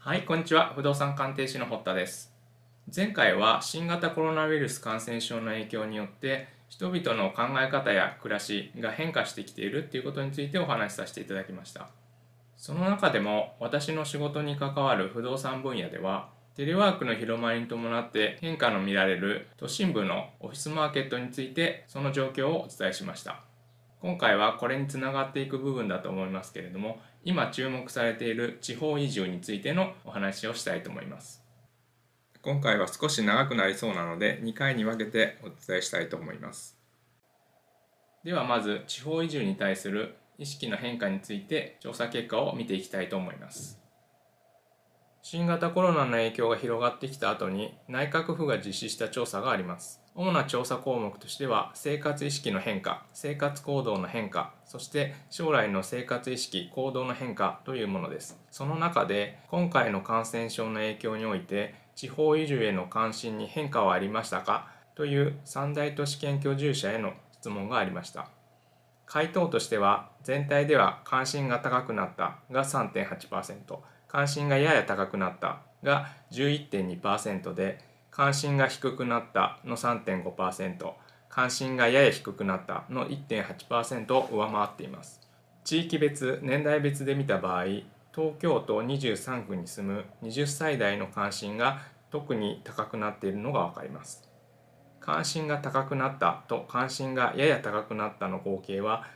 はい、こんにちは。不動産鑑定士の堀田です。前回は新型コロナウイルス感染症の影響によって人々の考え方や暮らしが変化してきているということについてお話しさせていただきました。その中でも私の仕事に関わる不動産分野ではテレワークの広まりに伴って変化の見られる都心部のオフィスマーケットについてその状況をお伝えしました。今回はこれにつながっていく部分だと思いますけれども、今注目されている地方移住についてのお話をしたいと思います。今回は少し長くなりそうなので2回に分けてお伝えしたいと思います。ではまず地方移住に対する意識の変化について調査結果を見ていきたいと思います。新型コロナの影響が広がってきた後に内閣府が実施した調査があります。主な調査項目としては生活意識の変化、生活行動の変化、そして将来の生活意識、行動の変化というものです。その中で今回の感染症の影響において地方移住への関心に変化はありましたかという三大都市圏居住者への質問がありました。回答としては全体では関心が高くなったが 3.8%、関心がやや高くなったが 11.2% で、関心が低くなったの 3.5%、関心がやや低くなったの 1.8% を上回っています。地域別、年代別で見た場合、東京都23区に住む20歳代の関心が特に高くなっているのがわかります。関心が高くなったと関心がやや高くなったの合計は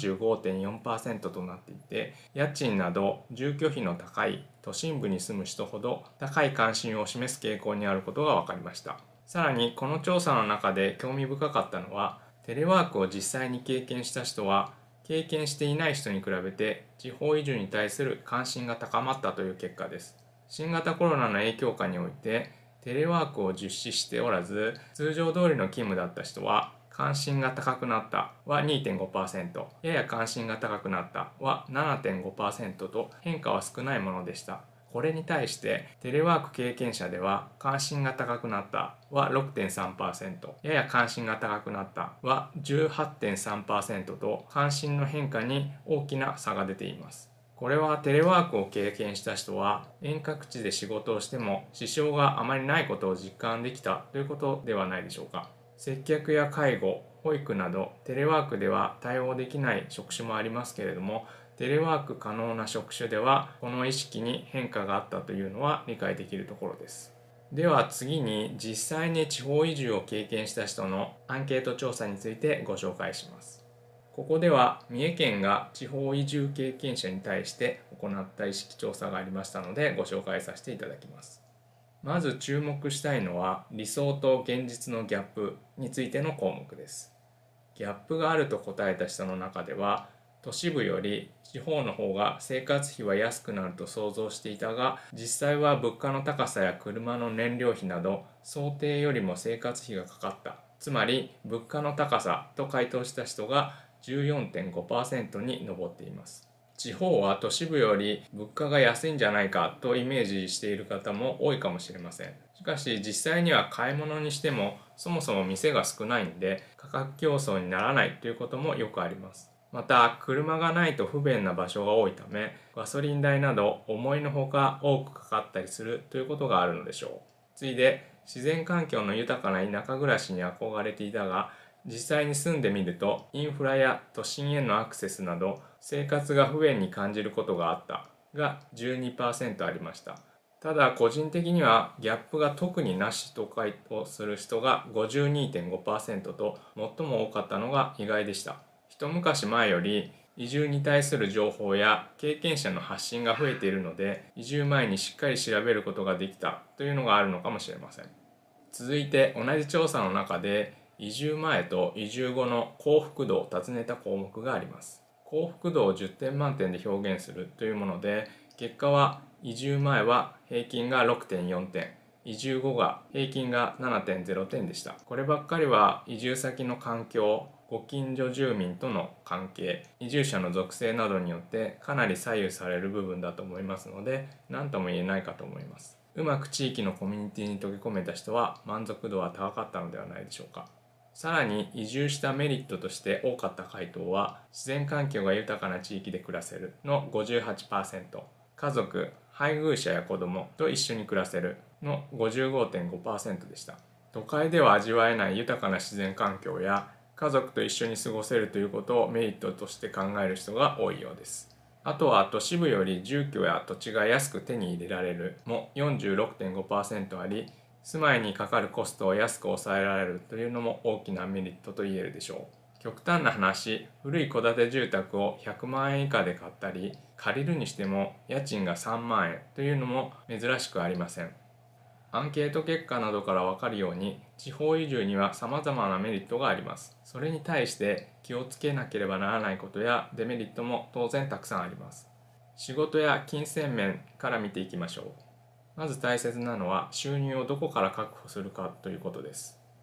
35.4% となっていて、家賃など住居費の高い都心部に住む人ほど高い関心を示す傾向にあることが分かりました。さらにこの調査の中で興味深かったのは、テレワークを実際に経験した人は経験していない人に比べて地方移住に対する関心が高まったという結果です。新型コロナの影響下においてテレワークを実施しておらず通常通りの勤務だった人は関心が高くなったは 2.5%、 やや関心が高くなったは 7.5% と変化は少ないものでした。これに対してテレワーク経験者では関心が高くなったは 6.3%、 やや関心が高くなったは 18.3% と関心の変化に大きな差が出ています。これはテレワークを経験した人は遠隔地で仕事をしても支障があまりないことを実感できたということではないでしょうか。接客や介護、保育などテレワークでは対応できない職種もありますけれども、テレワーク可能な職種ではこの意識に変化があったというのは理解できるところです。では次に実際に地方移住を経験した人のアンケート調査についてご紹介します。ここでは三重県が地方移住経験者に対して行った意識調査がありましたのでご紹介させていただきます。まず注目したいのは理想と現実のギャップについての項目です。ギャップがあると答えた人の中では、都市部より地方の方が生活費は安くなると想像していたが、実際は物価の高さや車の燃料費など想定よりも生活費がかかった、つまり物価の高さと回答した人が 14.5% に上っています。地方は都市部より物価が安いんじゃないかとイメージしている方も多いかもしれません。しかし実際には買い物にしてもそもそも店が少ないんで価格競争にならないということもよくあります。また車がないと不便な場所が多いためガソリン代など思いのほか多くかかったりするということがあるのでしょう。次いで自然環境の豊かな田舎暮らしに憧れていたが、実際に住んでみるとインフラや都心へのアクセスなど生活が不便に感じることがあったが 12% ありました。ただ個人的にはギャップが特になしと回答する人が 52.5% と最も多かったのが意外でした。一昔前より移住に対する情報や経験者の発信が増えているので、移住前にしっかり調べることができたというのがあるのかもしれません。続いて同じ調査の中で移住前と移住後の幸福度を尋ねた項目があります。幸福度を10点満点で表現するというもので、結果は移住前は平均が 6.4 点、移住後が平均が 7.0 点でした。こればっかりは移住先の環境、ご近所住民との関係、移住者の属性などによってかなり左右される部分だと思いますので、何とも言えないかと思います。うまく地域のコミュニティに溶け込めた人は満足度は高かったのではないでしょうか。さらに移住したメリットとして多かった回答は、自然環境が豊かな地域で暮らせるの 58%、家族、 配偶者や子供と一緒に暮らせるの 55.5% でした。都会では味わえない豊かな自然環境や家族と一緒に過ごせるということをメリットとして考える人が多いようです。あとは都市部より住居や土地が安く手に入れられるも 46.5% あり、住まいにかかるコストを安く抑えられるというのも大きなメリットと言えるでしょう。極端な話、古い戸建て住宅を100万円以下で買ったり、借りるにしても家賃が3万円というのも珍しくありません。アンケート結果などから分かるように、地方移住には様々なメリットがあります。それに対して気をつけなければならないことやデメリットも当然たくさんあります。仕事や金銭面から見ていきましょう。まず大切なのは収入をどこから確保するかということです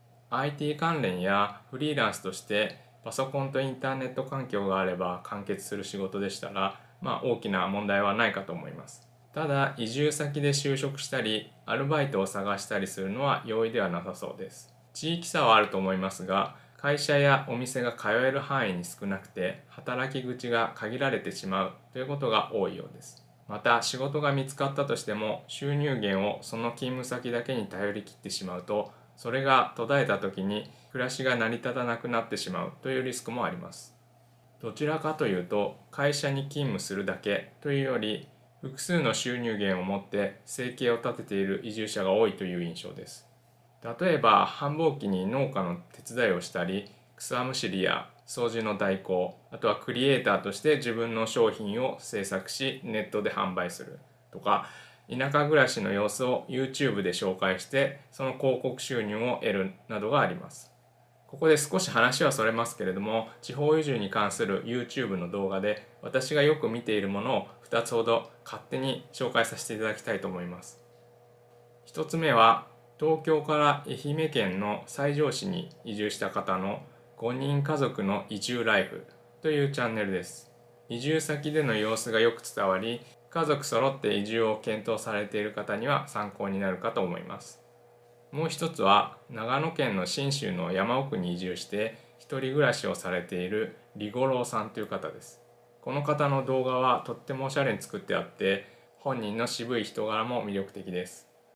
。IT 関連やフリーランスとしてパソコンとインターネット環境があれば完結する仕事でしたら、大きな問題はないかと思います。ただ移住先で就職したりアルバイトを探したりするのは容易ではなさそうです。地域差はあると思いますが、会社やお店が通える範囲に少なくて働き口が限られてしまうということが多いようです。また仕事が見つかったとしても収入源をその勤務先だけに頼り切ってしまうと、それが途絶えた時に暮らしが成り立たなくなってしまうというリスクもあります。どちらかというと会社に勤務するだけというより、複数の収入源を持って生計を立てている移住者が多いという印象です。例えば繁忙期に農家の手伝いをしたり、草むしりや掃除の代行、あとはクリエイターとして自分の商品を制作しネットで販売するとか、田舎暮らしの様子を YouTube で紹介してその広告収入を得るなどがあります。ここで少し話はそれますけれども、地方移住に関する YouTube の動画で私がよく見ているものを2つほど勝手に紹介させていただきたいと思います。1つ目は東京から愛媛県の西条市に移住した方の5人家族の移住ライフというチャンネルです。移住先での様子がよく伝わり、家族揃って移住を検討されている方には参考になるかと思います。もう一つは長野県の信州の山奥に移住して一人暮らしをされているリゴロウさんという方です。この方の動画はとってもおしゃれに作ってあって、本人の渋い人柄も魅力的です。